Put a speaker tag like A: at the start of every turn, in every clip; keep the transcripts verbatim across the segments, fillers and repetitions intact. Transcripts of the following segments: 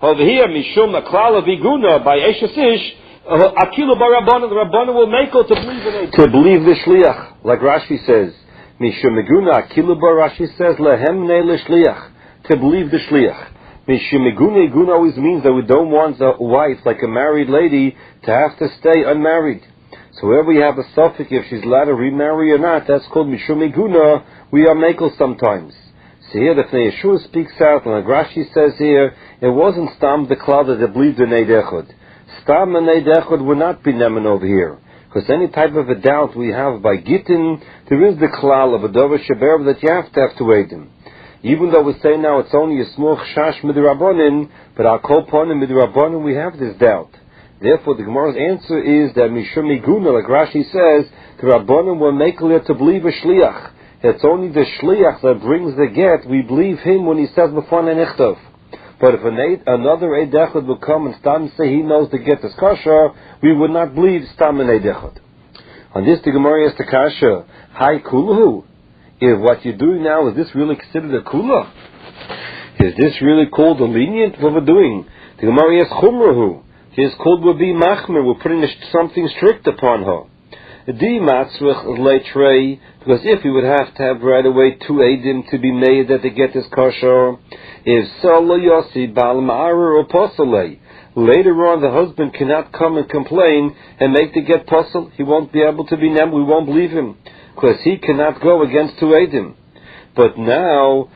A: Over here, Mishum Aklala Viguna by Eshes Ish, Akilu Barabana, the Rabbana will make her to believe in it. To believe the Shliach, like Rashi says. Mishum Meguna Akilu Bar, Rashi says, Lehem Ne L'Shliach, to believe the Shliach. Mishum Meguna Iguna always means that we don't want a wife, like a married lady, to have to stay unmarried. So wherever we have a suffix, if she's allowed to remarry or not, that's called Mishum Meguna. We are makel sometimes. So here the Fnei Yeshua speaks out, and like Rashi says here, it wasn't Stam the cloud that believed in Eid Echad. Stam and Eid Echad would not be Neman over here. Because any type of a doubt we have by Gittin, there is the klal of a Dover Sheber that you have to have to Eidim. Even though we say now it's only a small chash midrabanin, but our kol ponim midrabanin, we have this doubt. Therefore, the Gemara's answer is that Mishum Iguna, like Rashi says, the Rabbanim will make clear to believe a Shliach. It's only the Shliach that brings the get. We believe him when he says B'fan and Ichtov. But if an eid, another Eid Echad will come and Stam say he knows the get is kosher, we would not believe Stam and Eid Echad. On this, the Gemara asks the kasha, Hai Kuluhu. If what you're doing now, is this really considered a Kula? Is this really called a lenient? What we're doing? The Gemara asks Chumrahu. His called would be Machmer. We're putting something strict upon her. Di matzrich leitrei, because if you would have to have right away two edim to be made that the get is kosher, if so lo yosi bal ma'arer or posalei, later on the husband cannot come and complain and make the get posel. He won't be able to be nem. We won't believe him because he cannot go against two edim. But now,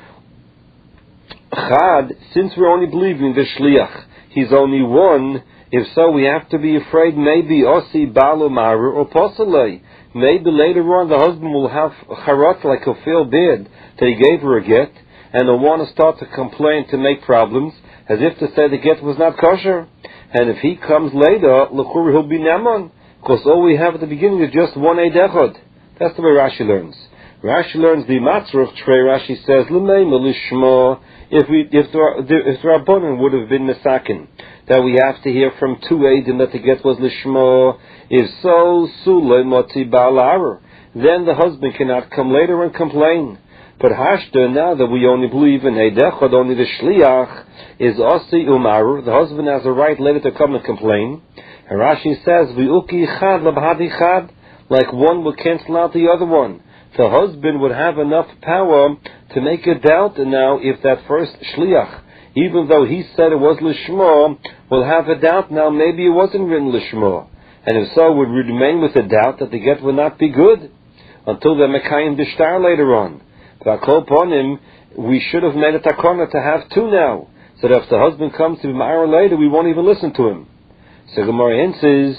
A: chad, since we're only believing the shliach, he's only one. If so, we have to be afraid maybe Osi Balu Maru or Posalei. Maybe later on the husband will have charat, like he'll feel bad that he gave her a get, and he'll want to start to complain to make problems, as if to say the get was not kosher. And if he comes later, l'chur he'll be Naman, because all we have at the beginning is just one Eid Echad. That's the way Rashi learns. Rashi learns the matzah of Trey. Rashi says, L'mei melishma, if we, if the, if the Rabbanan would have been Mesakin, that we have to hear from two Eidim that the get was Lishma. If so, Sulei Moti Ba'al, then the husband cannot come later and complain. But Hashda, now that we only believe in Eid Echad, only the Shliach is Osi Umaru, the husband has a right later to come and complain. And Rashi says, V'uki Chad Labhadi Chad, like one would cancel out the other one. The husband would have enough power to make a doubt now if that first Shliach, even though he said it was Lishma, will have a doubt now, maybe it wasn't written Lishma. And if so, would remain with the doubt that the get would not be good until the Mekayim Dishtar later on. But upon him, we should have made a takana to have two now, so that if the husband comes to be Ma'ar later, we won't even listen to him. So Gemara answers,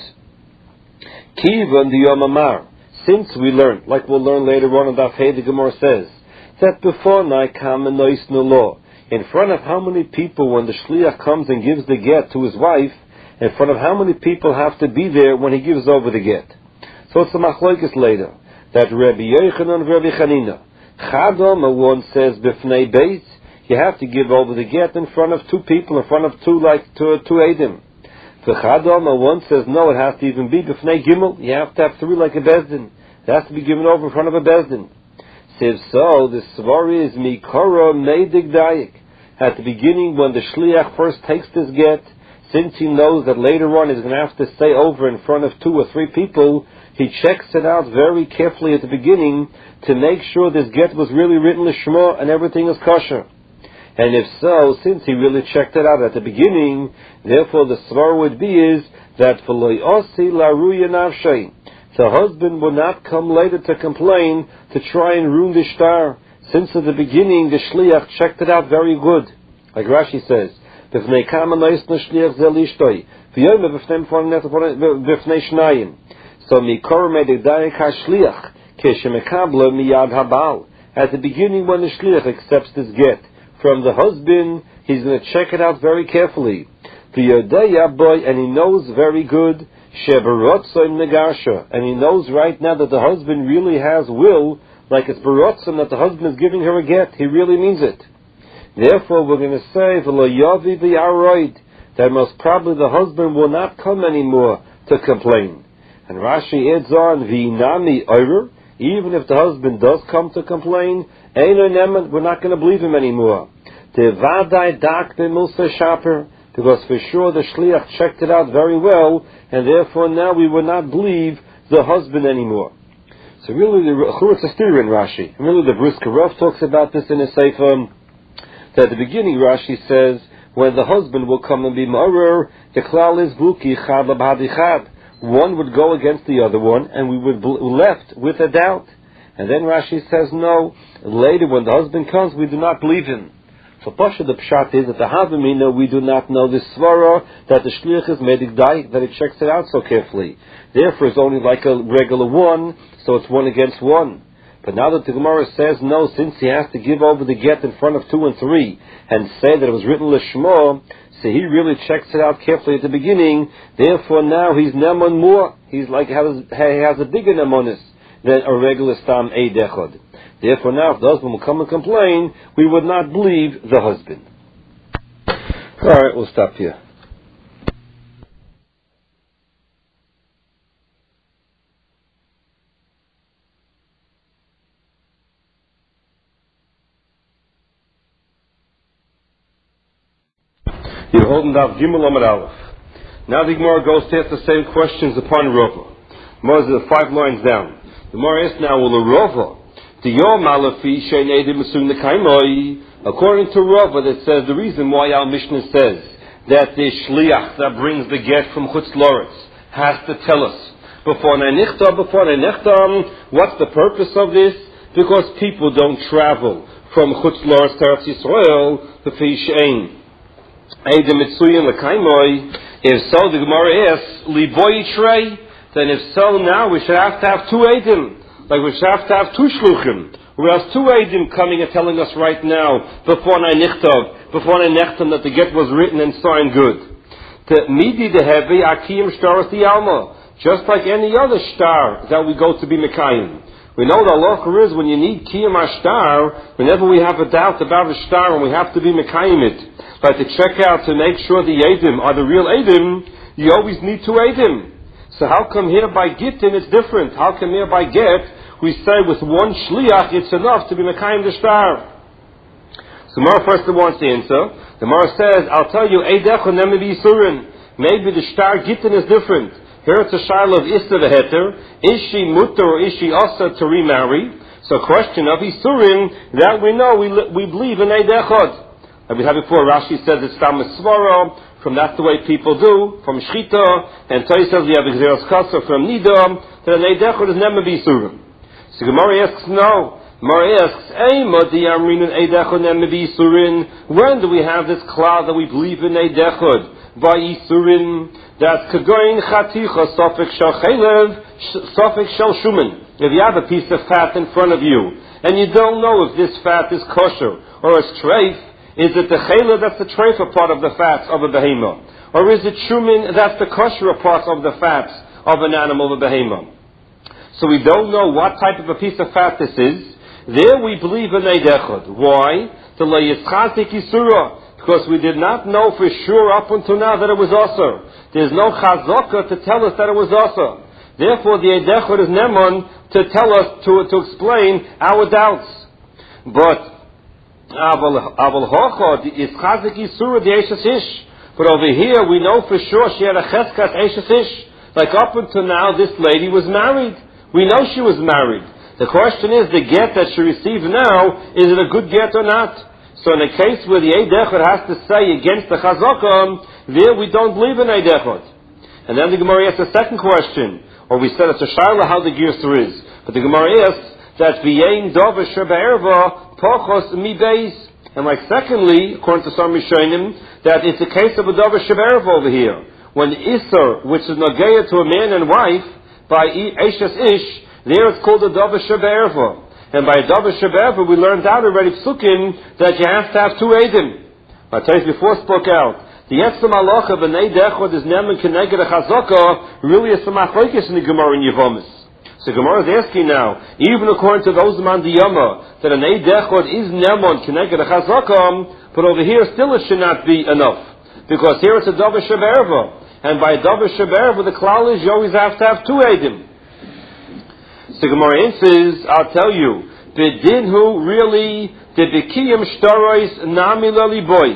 A: Kivan the Yom Amar, since we learned, like we'll learn later on in Daf Hey, the Gemara says, that before night come and nois no law, in front of how many people when the shliach comes and gives the get to his wife, in front of how many people have to be there when he gives over the get. So it's a machlokes later, that Rabbi Yochanan and Rabbi Chanina, Chadam, one says, b'fnei beis, you have to give over the get in front of two people, in front of two, like, two, two edim. The Chadam, one says, no, it has to even be b'fnei gimel, you have to have three like a bezdin. It has to be given over in front of a bezdin. If so, the svar is mikara meidig dayik. At the beginning, when the shliach first takes this get, since he knows that later on he's going to have to stay over in front of two or three people, he checks it out very carefully at the beginning to make sure this get was really written lishma and everything is kosher. And if so, since he really checked it out at the beginning, therefore the svar would be is that v'lo osi laruya nafshay, the husband will not come later to complain to try and ruin the shtar, since at the beginning the shliach checked it out very good. Like Rashi says, so mikor medidayik hashliach keshemekabla miyad habal. At the beginning, when the shliach accepts this get from the husband, he's going to check it out very carefully. And he knows very good, and he knows right now that the husband really has will, like it's barotzim that the husband is giving her a get. He really means it. Therefore, we're going to say that most probably the husband will not come anymore to complain. And Rashi adds on, V'inami oirer, even if the husband does come to complain, we're not going to believe him anymore. because for sure the shliach checked it out very well, and therefore now we would not believe the husband anymore. So really, the Churutz Astir in Rashi, and really the Brisker Rav talks about this in his Sefer, that at the beginning Rashi says, when the husband will come and be ma'arer, the klal is buki chad l'b'hadichad. One would go against the other one, and we would be left with a doubt. And then Rashi says, no, later when the husband comes, we do not believe him. So Pasha, the pshat is that the Havamina, we do not know this svara, that the shliach is medigdai, that it checks it out so carefully. Therefore it's only like a regular one, so it's one against one. But now that the Gemara says no, since he has to give over the get in front of two and three, and say that it was written l'shmo, so he really checks it out carefully at the beginning, therefore now he's nemon more, he's like, he has a bigger nemonis than a regular stam eid echad. Therefore now, if the husband will come and complain, we would not believe the husband. Alright, we'll stop here. You're holding down Gimel Amud Aleph. Now the Gemara goes to ask the same questions upon Rava. Gemara is five lines down. The Gemara asks now, will a Rava, according to Rava, that says the reason why our Mishnah says that the shliach that brings the get from Chutz Loretz has to tell us before Nechtam, before Nechtam, what's the purpose of this? Because people don't travel from Chutz Loretz to Eretz Yisrael to Fishein. If so, the Gemara asks, Liboy Trey, then if so, now we should have to have two Eidim. Like we should have to have two Shluchim. Whereas two Eidim coming and telling us right now, before Nechtam, before Nechtam, that the get was written and signed good. To Midi the Heavy, Akiyim Shtaras the Alma. Just like any other star that we go to be Mekayim. We know the halacha is when you need Kiyam Ashtar, whenever we have a doubt about a star and we have to be Mekayim it, but to check out to make sure the Eidim are the real Eidim, you always need two Eidim. So how come here by Gittin it's different? How come here by Get we say with one Shliach it's enough to be Mekayim the star? So Mara first wants the answer. The Mara says, I'll tell you, Eidecho Nemavi Yisurin. Maybe the star Gittin is different. Here it's a shiloh of Issa the Heter. Is she mutter or is she asa to remarry? So question of Isurim, that we know, we, we believe in Eid Echad. Like we had before, Rashi says it's Tam Svara, from that's the way people do, from Shchita, and Toi says we have Exeros Kasa from Nidam, that an Eid Echad is never be Isurim. So Gemara asks, no. Gemara asks, Eima di Amrin Eid Echad never be Isurim. When do we have this cloud that we believe in Eid Echad? By Isurim. That's Kagoin Chaticha Sofik Shel Chelev Sofik Shel Shuman. If you have a piece of fat in front of you and you don't know if this fat is kosher or a treif, is it the Chelev that's the treifa part of the fats of a behemoth? Or is it Shuman that's the kosher part of the fats of an animal of a behemoth? So we don't know what type of a piece of fat this is. There we believe in Eid Echad. Why? The Le'yischatik Yisura. Because we did not know for sure up until now that it was also. There's no chazaka to tell us that it was also. Therefore, the Eid Echad is nemon to tell us, to, to explain our doubts. But, aval hocha, is chazik yisura the eishes ish. But over here, we know for sure she had a cheskas eishes ish. Like up until now, this lady was married. We know she was married. The question is, the get that she received now, is it a good get or not? So in a case where the Eid Echad has to say against the Chazakah, there we don't believe in Eid Echad. And then the Gemara asks a second question, or we said it's a Shaila how the Girsa is. But the Gemara asks that V'yein Dova Sheba'erva Pochos Mi Beis. And like secondly, according to some Rishonim, that it's a case of a Dova Sheba'erva over here. When Isser, which is Nageya to a man and wife, by Eishes Ish, there it's called a Dova Sheba'erva. And by Dava Shabbat, we learned out already Psukim that you have to have two Eidim. I tell you before spoke out. The Yetzim Halacha of an Eid Echad is Neman Keneged a Chazaka really is some Machlokes in the Gemara in Yevomis. So Gemara is asking now, even according to those man the Yama, that an Eid Echad is Neman Keneged a Chazaka, but over here still it should not be enough. Because here it's a Dava Shabbat. And by Dava Shabbat, the klal is you always have to have two Eidim. So Gemara answers, I'll tell you, B'dinhu really, the B'kiyam Shtarois Nami Lali Boy.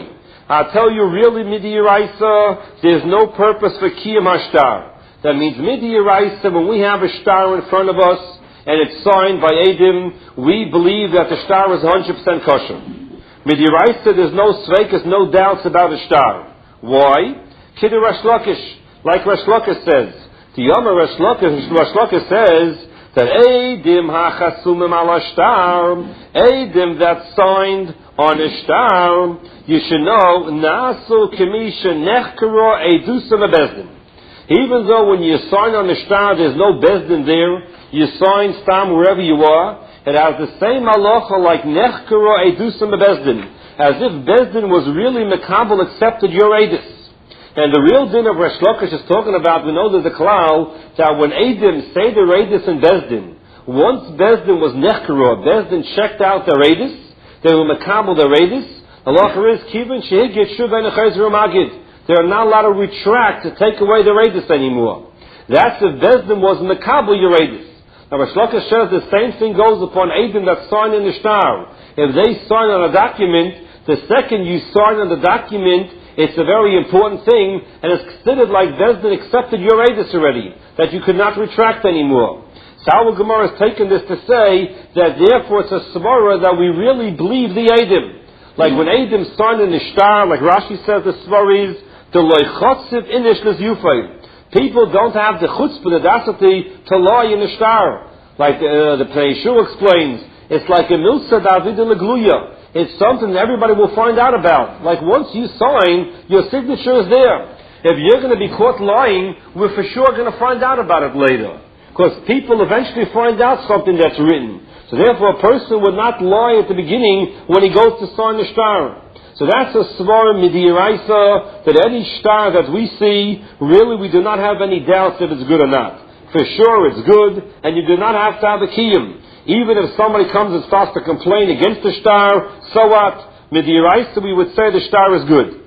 A: I'll tell you really, Midiraisa, there's no purpose for Kiyam HaShtar. That means Midiraisa, when we have a shtar in front of us, and it's signed by Eidim, we believe that the shtar is one hundred percent kosher. Midiraisa, there's no sveikas, no doubts about the shtar. Why? Kiddur Resh Lakish, like Resh Lakish says. The Yom Resh Lakish, Resh Lakish says that Eidim hachasumim ala shtar, Eidim that's signed on a shtar, you should know, nasu kemisha nechkaro edusam bezdin. Even though when you sign on the shtar, there's no bezdin there, you sign stam wherever you are, it has the same halacha like nechkaro edusam bezdin, as if bezdin was really mekabel accepted your edus. And the real din of Resh Lakish is talking about, we know there's a klal, that when Eidim say their edus in bezdin, once bezdin was nechkaro, bezdin checked out their edus, they were mekabel their edus, halacha is kivin shehigit shuv and chayzer magid. They are not allowed to retract to take away the edus anymore. That's if bezdin was mekabel your edus. Now Resh Lakish says the same thing goes upon Eidim that sign in the shtar. If they sign on a document, the second you sign on the document, it's a very important thing, and it's considered like bezdin accepted your edus already, that you could not retract anymore. So our Gemara has taken this to say that therefore it's a svara that we really believe the Eidim. Like when Eidim sign in the shtar, like Rashi says the svara is, the loichotziv inish lezufay. People don't have the chutzpah, the audacity to lie in the shtar. Like uh, the Pnei Yeshua explains, it's like a milsa david legluya. It's something that everybody will find out about. Like once you sign, your signature is there. If you're going to be caught lying, we're for sure going to find out about it later. Because people eventually find out something that's written. So therefore a person would not lie at the beginning when he goes to sign the shtar. So that's a svara midiraisa, that any shtar that we see, really we do not have any doubts if it's good or not. For sure it's good, and you do not have to have a kiyum. Even if somebody comes and starts to complain against the shtar, so what? Midiraisa, we would say the shtar is good.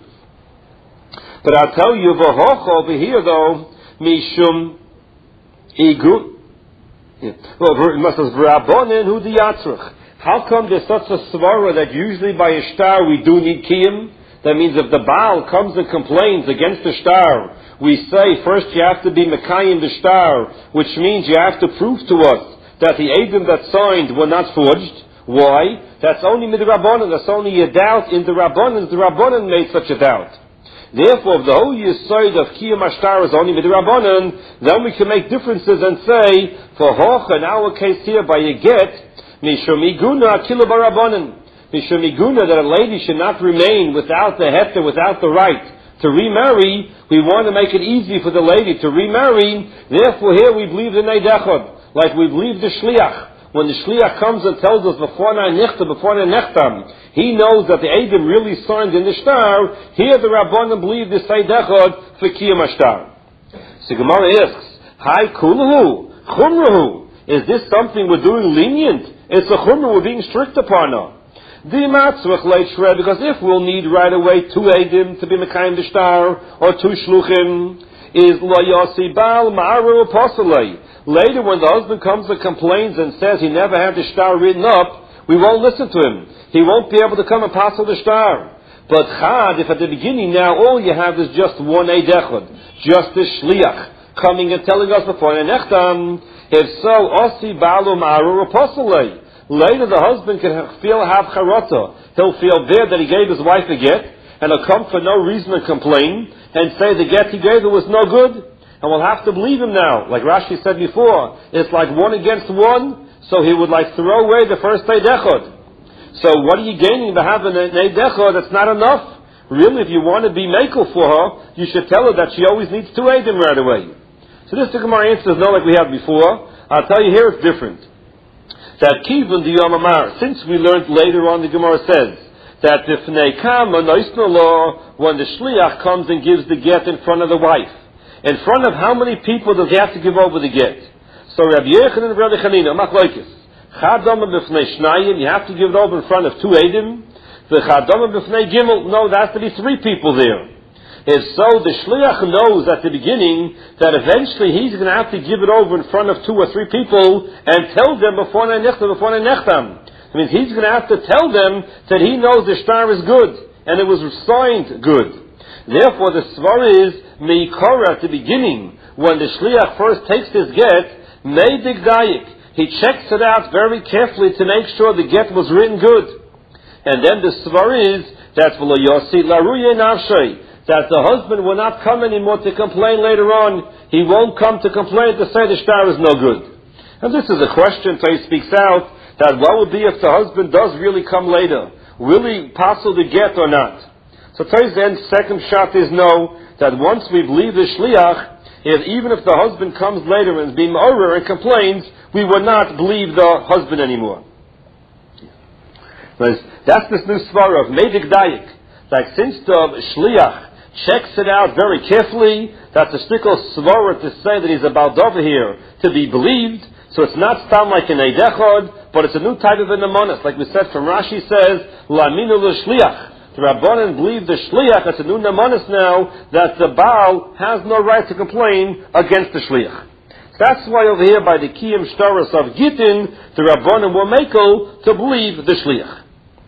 A: But I'll tell you, v'hocha over here though, mishum igu. Well, it must have v'rabonin hu diyatzrich. How come there's such a svara that usually by a shtar we do need kiyum? That means if the Baal comes and complains against the shtar, we say first you have to be mekayim the shtar, which means you have to prove to us that the Eidim that signed were not forged. Why? That's only midrabanan. That's only a doubt in the rabbanan. The rabbanan made such a doubt. Therefore, if the whole yesod of kiyum hashtar is only midrabanan, then we can make differences and say, for hoch, in our case here by a get, mishomiguna akilu barabanan. Mishomiguna, that a lady should not remain without the heter, without the right to remarry. We want to make it easy for the lady to remarry. Therefore, here we believe the neidechod, like we believe the shliach. When the shliach comes and tells us before na nechta, before na nechtam, he knows that the Eidim really signed in the shtar. Here the rabbanim believe the neidechod for kiyum hashtar. So Gemara asks, "Hi kuluhu chumrahu? Is this something we're doing lenient? It's a chumrah, we're being strict upon her." Because if we'll need right away two Eidim to be mekayim the shtar, or two shluchim, is lo yasi bal ma'aru apostlei. Later when the husband comes and complains and says he never had the shtar written up, we won't listen to him. He won't be able to come and apostle the shtar. But chad, if at the beginning now all you have is just one eidechad, just this shliach, coming and telling us before nechtam, if so, osi balu ma'aru apostlei. Later the husband can feel have charata. He'll feel there that he gave his wife a get, and he'll come for no reason and complain, and say the get he gave her was no good, and we'll have to believe him now. Like Rashi said before, it's like one against one, so he would like throw away the first eidechad. So what are you gaining by having an eidechad that's not enough? Really, if you want to be makel for her, you should tell her that she always needs two eidim right away. So this the Gemara answer is no like we had before. I'll tell you here it's different. That kivun the Yom Amar, since we learned later on the Gemara says that the fnei kama noisna law, when the shliach comes and gives the get in front of the wife, in front of how many people does he have to give over the get? So Rabbi Yochanan and Rabbi Chanina, machlokes, chadama b'fnei shnayim, you have to give it over in front of two eidim. The chadama b'fnei gimel, no, there has to be three people there. If so, the shliach knows at the beginning that eventually he's going to have to give it over in front of two or three people and tell them before nechtam, before nechtam. It means he's going to have to tell them that he knows the shtar is good, and it was signed good. Therefore, the svara is meikora at the beginning, when the shliach first takes his get, meidig dayik. He checks it out very carefully to make sure the get was written good. And then the svara is that v'lo yosi laruye nafshay, that the husband will not come anymore to complain later on. He won't come to complain to say the shtar is no good. And this is a question, so he speaks out, that what would be if the husband does really come later? Will he passel the get or not? So Tai's end second shot is no, that once we believe the shliach, if even if the husband comes later and is being ma'orer and complains, we will not believe the husband anymore. That's this new svara of meidik dayik. Like since the shliach checks it out very carefully, that's a stickle svara to say that he's about over here to be believed. So it's not sound like an eidechod, but it's a new type of an amonis. Like we said from Rashi says, Laminu l'shliach. The Rabbanan believe the shliach, it's a new amonis now, that the Baal has no right to complain against the shliach. So that's why over here by the Kiyim Shtaros of Gittin, the Rabbanan were makel to believe the shliach.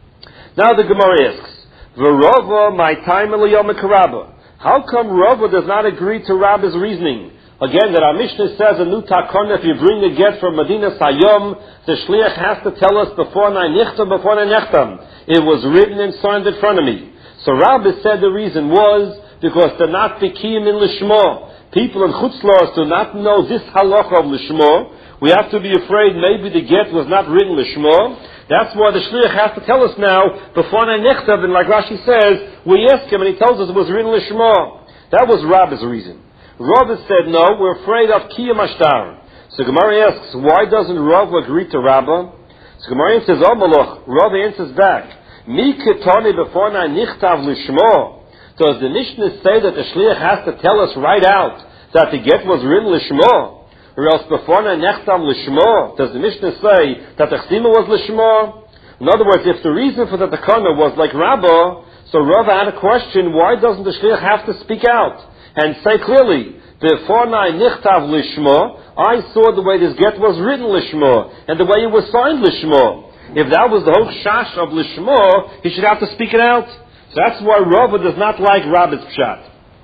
A: Now the Gemara asks, V'rova my time eliyom karabba. How come Rava does not agree to Rabba's reasoning? Again, that our Mishnah says a new takana, if you bring a get from Medina Sayom, the shliach has to tell us before nai nichtam, before nai nechtam. It was written and signed in front of me. So Rabbi said the reason was because they're not bikiyim in lishmo. People in chutzlars do not know this halacha of lishmo. We have to be afraid maybe the get was not written lishmo. That's why the shliach has to tell us now before nai nichtam. And like Rashi says, we ask him and he tells us it was written lishmo. That was Rabbi's reason. Rav said, no, we're afraid of kiyam ashtar. So Gemara asks, why doesn't Rav agree to Rabbah? So Gemara says, oh Malach, Rav answers back, Mi ketani before na nichtav lishmo. Does the Mishnah say that the shliach has to tell us right out that the get was written lishmo? Or else before na nichtav lishmo, does the Mishnah say that the chsima was lishmo? In other words, if the reason for the takana was like Rabbah, so Rav had a question, why doesn't the shliach have to speak out and say clearly, before I nichtav lishmo, I saw the way this get was written lishmo, and the way it was signed lishmo. If that was the whole shash of lishmo, he should have to speak it out. So that's why Rava does not like Rabbi's pshat.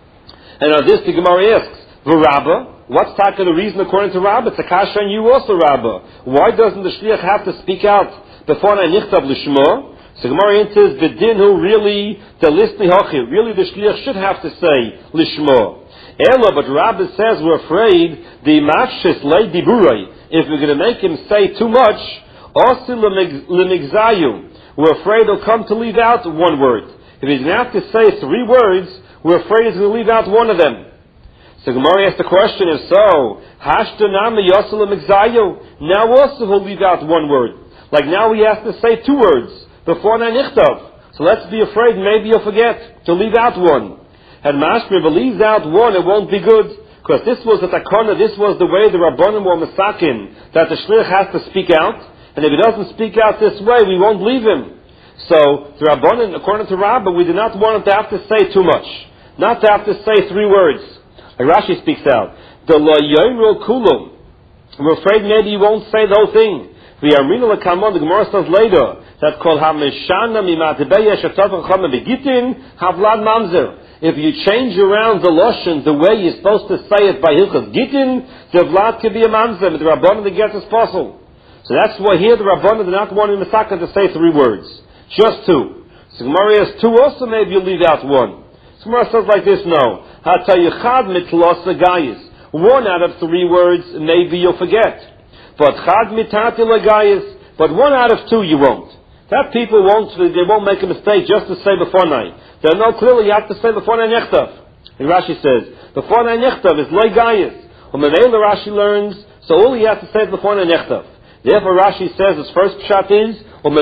A: And on this, the Gemara asks, V'Rabba, what's taka the reason according to Rabba? It's a kasha and you also, Rabba. Why doesn't the shliach have to speak out before I nichtav lishmo? So Gemara answers, B'dinhu really, the listi hochi, really the shliach should have to say lishmo. Ella, but Rabbi says we're afraid the mafshis lay diburai. If we're going to make him say too much, osil lemigzayu. We're afraid he'll come to leave out one word. If he's going to have to say three words, we're afraid he's going to leave out one of them. So Gemara asks the question: if so, hashtanami osil lemigzayu. Now also he'll leave out one word. Like now he has to say two words before nanichtav. So let's be afraid maybe he'll forget to leave out one. And Mashmir believes out one, it won't be good. Because this was the takana, this was the way the Rabbanim were masakin, that the shliach has to speak out. And if he doesn't speak out this way, we won't believe him. So, the Rabbanim, according to Rabbah, we do not want him to have to say too much. Not to have to say three words. Like Rashi speaks out. The lo yoyro kulum. We're afraid maybe he won't say the whole thing. The Armina Lakamon, the Gemara says later, that kol ha-meshana mimatibeye shetov chama begitin havlad mamzer. If you change around the lashon the way you're supposed to say it by Hilchas Gittin, the vlad could be a mamzer, but the Rabbanan the get is possible. So that's why here the Rabbanan do not want the Masaka to say three words. Just two. So Gemara has two also, maybe you leave out one. So Gemara says like this, no. Hatayichad mitlos legayis. One out of three words, maybe you'll forget. But chad mitati legayis. But one out of two you won't. That people won't, they won't make a mistake just to say before night. They'll know clearly you have to say before nai nechtav. And Rashi says, before nai nechtav is loy gayis. When the Rashi learns, so all he has to say is before nai nechtav. Therefore Rashi says his first pshat is,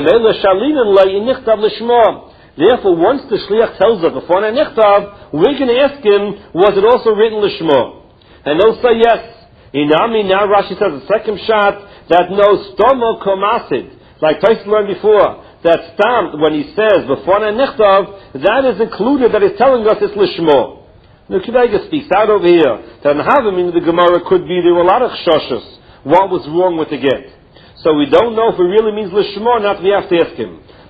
A: therefore once the shliach tells us before nai nechtav, we're going to ask him, was it also written lishmo? And they'll say yes. Inami, now Rashi says the second pshat, that no stomo komasid. Like Tyson learned before, that stam, when he says, before nechtav, that is included, that is telling us it's lishmo. The Kidaiga speaks out over here, that in Havamim, the Gemara could be, there were a lot of choshes. What was wrong with the get? So we don't know if it really means lishmo or not, we have to ask him.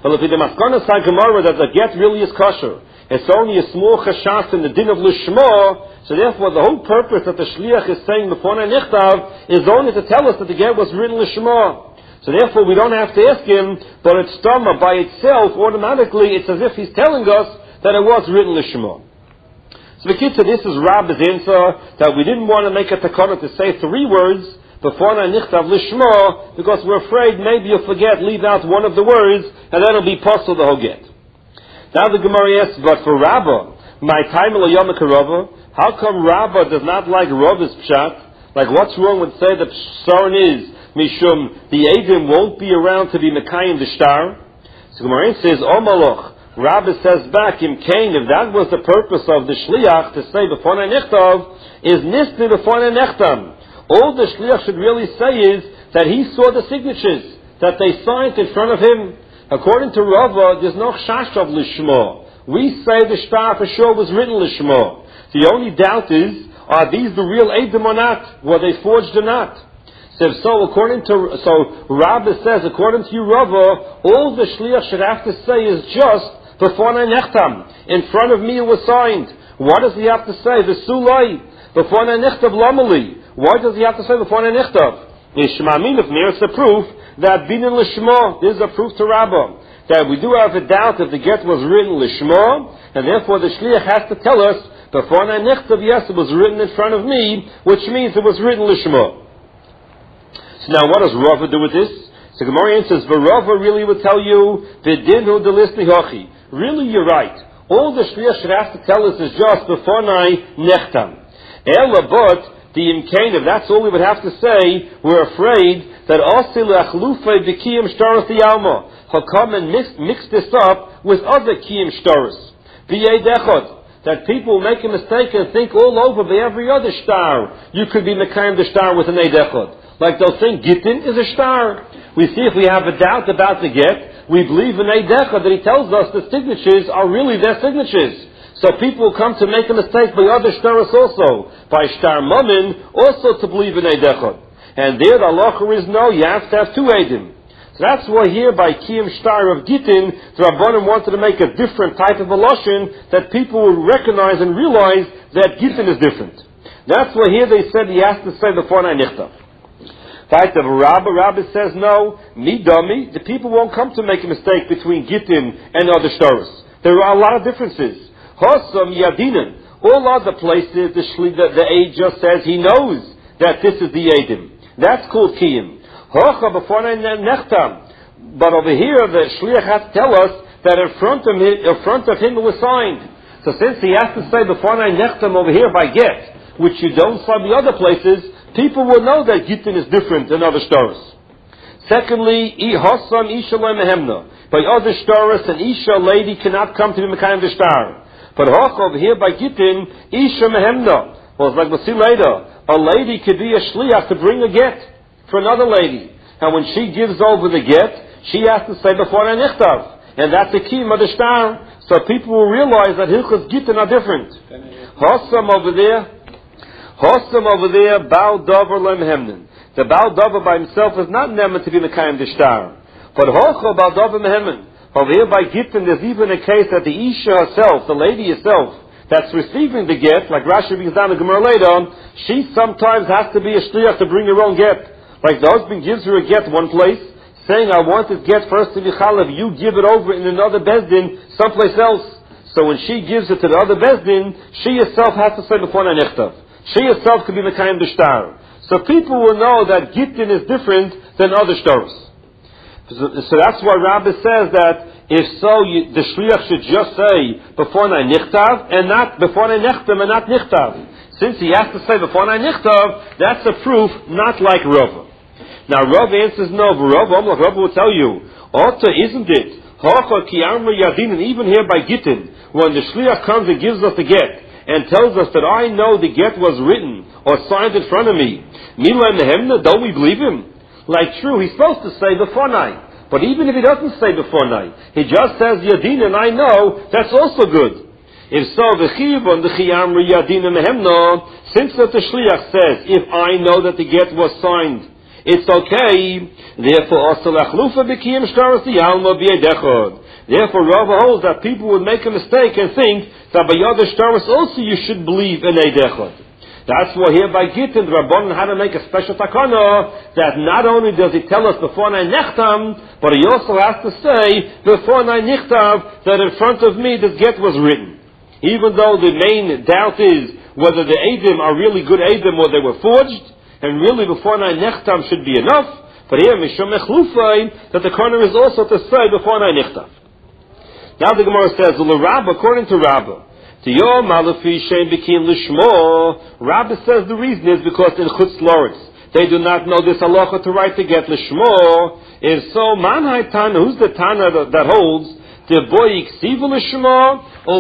A: But if the maskana sa Gemara that the get really is kosher, it's only a small chashas in the din of lishma, so therefore the whole purpose that the shliach is saying before nichtav is only to tell us that the get was written lishma. So therefore we don't have to ask him, but it's stama by itself, automatically it's as if he's telling us that it was written lishma. So the kid said this is Rabbi's answer, that we didn't want to make a takana to say three words before nichtav lishma, because we're afraid maybe you'll forget, leave out one of the words, and then it'll be possible the whole get. Now the Gemara asks, but for Rabbah, my time Yom Karava, how come Rabbah does not like Rav's pshat? Like what's wrong with say the psaron is mishum the Edom won't be around to be mekayim the shtar? So Gemara says, O Malach, Rabbah says back, Im Kain, if that was the purpose of the shliach to say before nechtav, is nisni before nechtam. All the shliach should really say is that he saw the signatures that they signed in front of him. According to Rava, there's no chash of lishma. We say the shtar for sure was written lishma. The only doubt is, are these the real Edom or not? Were they forged or not? So, so according to, so Rabbi says, according to you, Rava, all the shliach should have to say is just before nechtam. In front of me it was signed. What does he have to say? The sulai before nechtav lamali. Why does he have to say before nechtav? Ishmamin of mir, it's a proof that binin lishma. This is a proof to Rabba that we do have a doubt if the get was written lishma, and therefore the shliach has to tell us before nechtav, yes, it was written in front of me, which means it was written lishma. So now, what does Rava do with this? So Gemara answers, Rava really would tell you v'dinhu delisni hachi. Really, you're right. All the shliach should have to tell us is just before nechtam. Ela, but the imkain, if that's all we would have to say, we're afraid that asil achlufay b'kiyim shtaros yalma. He'll come and mix, mix this up with other kiyim shtaros. V'yedechot. That people make a mistake and think all over by every other star. You could be mekayim the star with an eidechot. Like they'll think Gittin is a star. We see if we have a doubt about the get, we believe in eidechot that he tells us the signatures are really their signatures. So people come to make a mistake by other shtaros also. By shtar mamin, also to believe in eidechot. And there the halacha is no, you have to have two eidim. So that's why here by Kiyim Shtar of Gittin, the Rabbanim wanted to make a different type of a lashon that people would recognize and realize that Gittin is different. That's why here they said he has to say before Nichtav. Right, the Rabba, Rabba says no, me dummy, the people won't come to make a mistake between Gittin and other Shtaros. There are a lot of differences. Hosam Yadinan, all other places, the, the, the Eid just says he knows that this is the Eidim. That's called Kiyim. Hocha before nechtam, but over here the shliach has to tell us that in front of him, in front of him it was signed. So since he has to say before nechtam over here by get, which you don't say the other places, people will know that Gittin is different than other shtaros. Secondly, i hosam isha mehemna. By other shtaros, an isha lady cannot come to be mekayim the shtar. But hocha over here by Gittin, isha mehemna. Well, it's like we'll see later. A lady could be a shliach to bring a get for another lady. And when she gives over the get, she has to say before a nichtav. And that's the key of the shtar. So people will realize that hilchos gittin are different. Hossam over there, Hossam over there, Baal Dover Lem Hemnin. The Baal Dover by himself is not never to be Mekayim the shtar. But Hocho Baal Dover Mehemnin. Over here by gittin, there's even a case that the Isha herself, the lady herself, that's receiving the get, like Rashi brings down the Gemara later, she sometimes has to be a shliach to bring her own get. Like the husband gives her a get one place, saying, I want this get first to be chalav, you give it over in another bezdin, someplace else. So when she gives it to the other bezdin, she herself has to say before nechtav. She herself could be mekayim the shtar. So people will know that gittin is different than other shtaros. So, so that's why Rabbi says that if so, you, the shliach should just say before nechtav and not before nechtam and not nichtav. Since he has to say before nichtav, that's a proof not like Rava. Now Rav answers no, but Rav, Rav will tell you, Ota, isn't it? Hocha ki amri yadin, and even here by Gittin, when the shliach comes and gives us the get, and tells us that I know the get was written, or signed in front of me, Mila Nehemna, don't we believe him? Like true, he's supposed to say before night, but even if he doesn't say before night, he just says yadin, and I know, that's also good. If so, the chiyuvon, the chiyamri yadin and Nehemna, since that the shliach says, if I know that the get was signed, it's okay. Therefore, also lachlufa b'kiyim shtaros liyalma b'yedechod. Therefore, Rava holds that people would make a mistake and think that by Yad Shtaros also you should believe in Eidechod. That's why here by Gittin, the Rabbanan had to make a special takana that not only does he tell us before Nai Nechtam, but he also has to say before Nai Nichtav that in front of me this get was written. Even though the main doubt is whether the Eidim are really good Eidim or they were forged, and really before Nai Nechtam should be enough, but here Mishum Echlufay that the corner is also to say before Nai Nichtav. Now the Gemara says, Rabba, according to Rabba, to your Malafi Shem Bikin Lishmo, Rabba says the reason is because in Chutz Loretz they do not know this halacha to write to get Lishmo. If so, Manhai Tana, who's the Tana that, that holds the boy Ksivu Lishmo?